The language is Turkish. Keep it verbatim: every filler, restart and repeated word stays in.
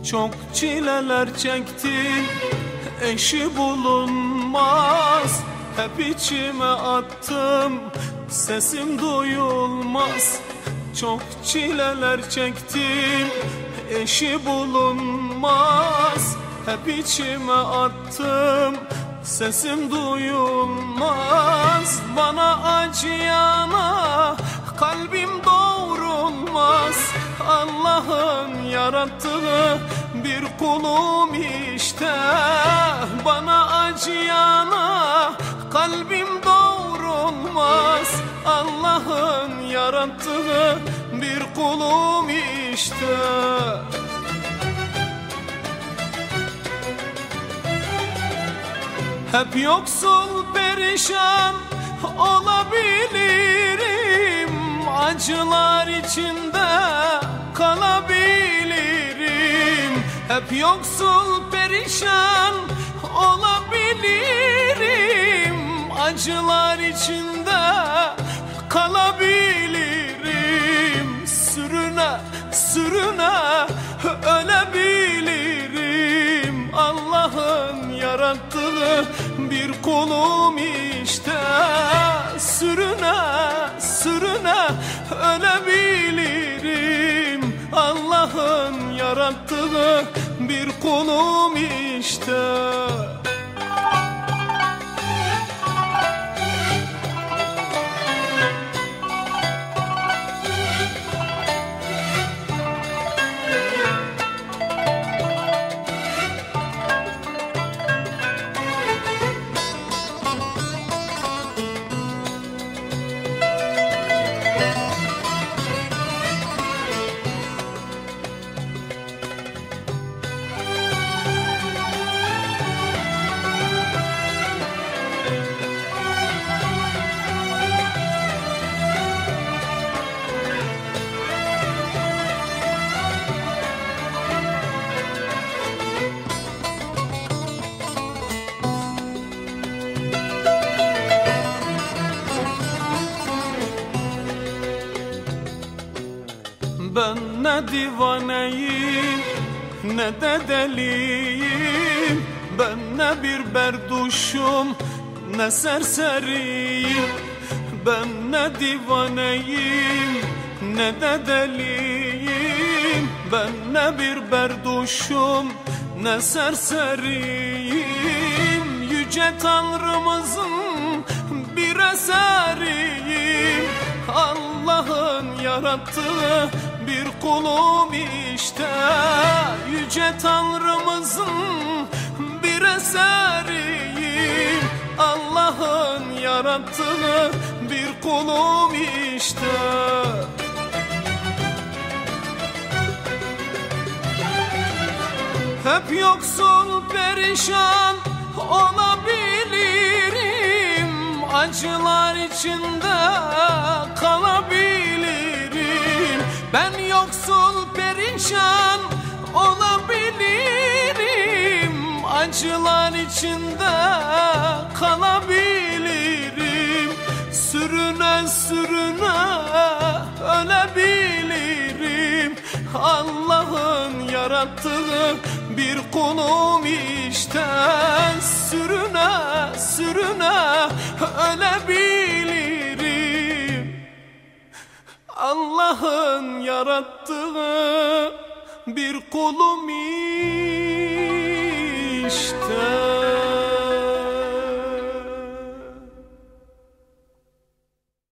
Çok çileler çektim, eşi bulunmaz. Hep içime attım, sesim duyulmaz. Çok çileler çektim, eşi bulunmaz. Hep içime attım, sesim duyulmaz. Bana acıyana kalbim doğrulmaz. Allah'ın yarattığı bir kulum işte. Bana acıyana kalbim doğrulmaz. Allah'ın yarattığı bir kulum işte. Hep yoksul perişan olabilirim, acılar içinde kalabilirim. Hep yoksul perişan olabilirim, acılar içinde kalabilirim. Sürüne sürüne ölebilirim. Allah'ın yarattığı bir kulum işte. Sürüne sürüne ölebilirim. Allah'ın yarattığı bir kulum işte. Ben ne divaneyim ne de deliyim. Ben ne bir berduşum ne serseriyim. Ben ne divaneyim ne de deliyim. Ben ne bir berduşum ne serseriyim. Yüce Tanrımızın bir eseriyim. Allah'ın yarattığı bir kulum işte. Yüce Tanrımızın bir eseriyim. Allah'ın yarattığı bir kulum işte. Hep yoksul perişan olabilirim, acılar içinde kalabilirim. Ben yoksul perişan olabilirim, acılar içinde kalabilirim. Sürüne sürüne ölebilirim. Allah'ın yarattığı bir kulum işte. Sürüne sürüne ölebilirim. Allah'ın yarattığı bir kulum işte.